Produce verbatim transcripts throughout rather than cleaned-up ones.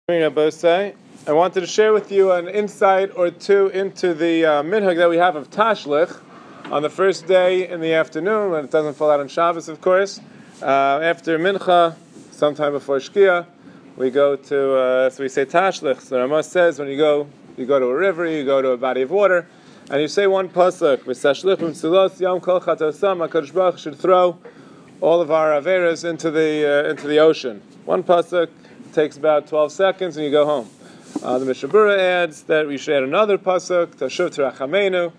I wanted to share with you an insight or two into the uh, minhag that we have of Tashlich on the first day in the afternoon, when it doesn't fall out on Shabbos, of course. Uh, after Mincha, sometime before Shkia, we go to, uh, so we say Tashlich. So Rama says when you go, you go to a river, you go to a body of water, and you say one pasuk, V'sashlichum tzulos yom kol chatosam, HaKadosh Baruch should throw all of our averas into the uh, into the ocean. One pasuk takes about twelve seconds, and you go home. Uh, the Mishnah Berurah adds that we should add another pasuk, Tashuv Terachamenu,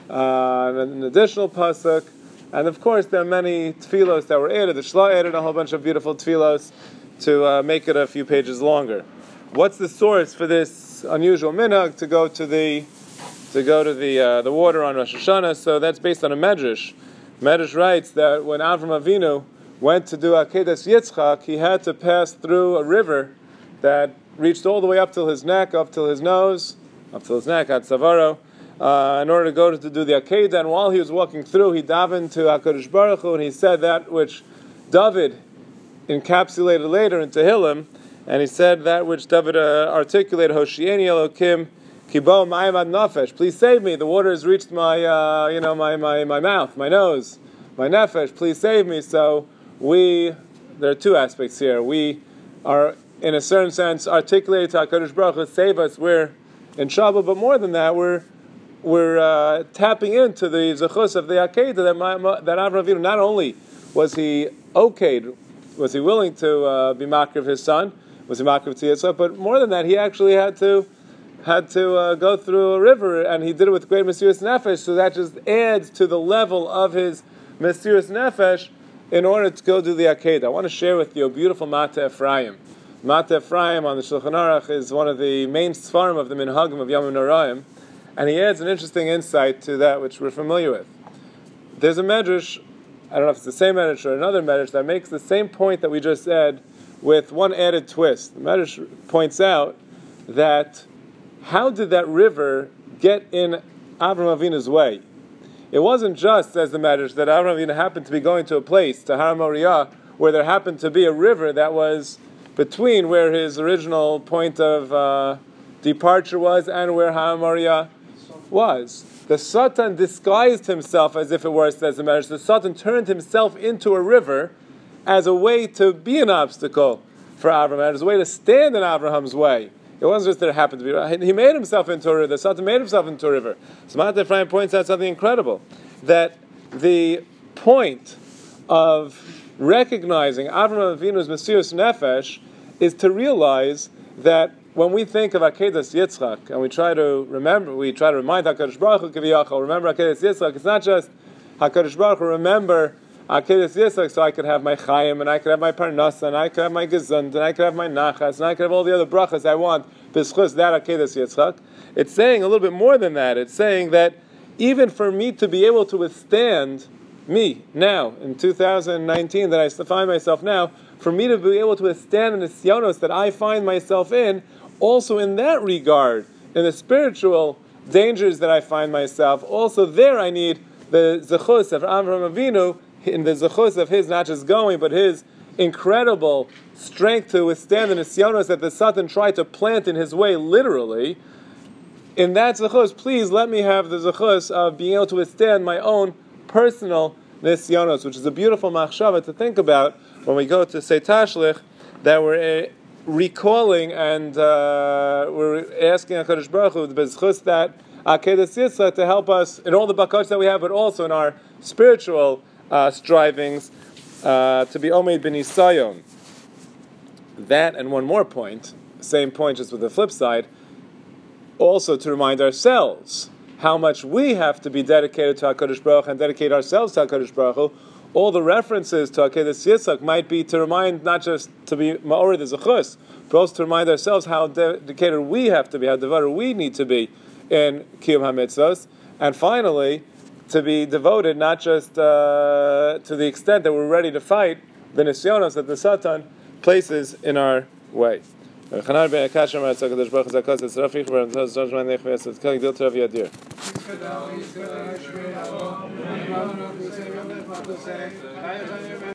uh, an additional pasuk, and of course there are many tefillos that were added. The Shla added a whole bunch of beautiful tefillos to uh, make it a few pages longer. What's the source for this unusual minhag to go to the to go to the uh, the water on Rosh Hashanah? So that's based on a medrash. Medrash writes that when Avram Avinu went to do Akedas Yitzchak, he had to pass through a river that reached all the way up till his neck, up till his nose, up till his neck, at Savaro, uh, in order to go to, to do the Akedah. And while he was walking through, he davened to HaKadosh Baruch Hu, and he said that which David encapsulated later in Tehillim, and he said that which David uh, articulated, Hoshieni Elokim, Kibo Ma'im Ad Nafesh, please save me, the water has reached my, uh, you know, my, my, my mouth, my nose, my nefesh, please save me. So we, there are two aspects here. We are, in a certain sense, articulated to HaKadosh Baruch Hu, save us, we're in trouble, but more than that, we're we're uh, tapping into the zechus of the Akedah, that, that Avram Avinu, not only was he okayed, was he willing to uh, be makriv his son, was he makriv to Yitzchak, but more than that, he actually had to had to uh, go through a river, and he did it with great Mesiras Nefesh, so that just adds to the level of his Mesiras Nefesh in order to go do the Akedah. I want to share with you a beautiful Mata Ephraim. Mata Ephraim on the Shulchan Aruch is one of the main svarim of the Minhagim of Yom Noraim, and he adds an interesting insight to that which we're familiar with. There's a medrash, I don't know if it's the same medrash or another medrash, that makes the same point that we just said with one added twist. The medrash points out that how did that river get in Avram Avinu's way? It wasn't just, says the Medrash, that Avram Avinu happened to be going to a place, to Har Moriah, where there happened to be a river that was between where his original point of uh, departure was and where Har Moriah was. The Satan disguised himself as if it were, says the Medrash. The Satan turned himself into a river as a way to be an obstacle for Avram, as a way to stand in Abraham's way. It wasn't just that it happened to be. He made himself into a river. The Satan made himself into a river. So Mata Ephraim points out something incredible, that the point of recognizing Avram Avinu's Mesiras Nefesh is to realize that when we think of Akedas Yitzchak, and we try to remember, we try to remind HaKadosh Baruch Hu, Kiviyachol, remember Akedas Yitzchak, it's not just HaKadosh Baruch Hu, remember Akedas Yitzchak, so I could have my Chaim, and I could have my Parnasa, and I could have my Gezund, and I could have my Nachas, and I could have all the other brachas I want, b'schus that Akedas Yitzchak. It's saying a little bit more than that. It's saying that even for me to be able to withstand, me, now, in two thousand nineteen, that I find myself now, for me to be able to withstand the nisyonos that I find myself in, also in that regard, in the spiritual dangers that I find myself, also there I need the zechus of Avram Avinu, in the zechus of his not just going, but his incredible strength to withstand the nisyonos that the Satan tried to plant in his way, literally. In that zechus, please let me have the zechus of being able to withstand my own personal nisyonos, which is a beautiful machshava to think about when we go to say Tashlich, that we're uh, recalling and uh, we're asking HaKadosh Baruch Hu, the zechus that Akedas Yitzchak, to help us in all the bakach that we have, but also in our spiritual Uh, strivings uh, to be Omeid B'Nisayon. That and one more point, same point just with the flip side, also to remind ourselves how much we have to be dedicated to HaKadosh Baruch Hu and dedicate ourselves to HaKadosh Baruch Hu. All the references to Akedas Yitzchak might be to remind, not just to be Ma'ori the Zechus, but also to remind ourselves how dedicated we have to be, how devoted we need to be in Kiyum HaMitzvos. And finally, to be devoted not just uh, to the extent that we're ready to fight the nisyonos that the Satan places in our way.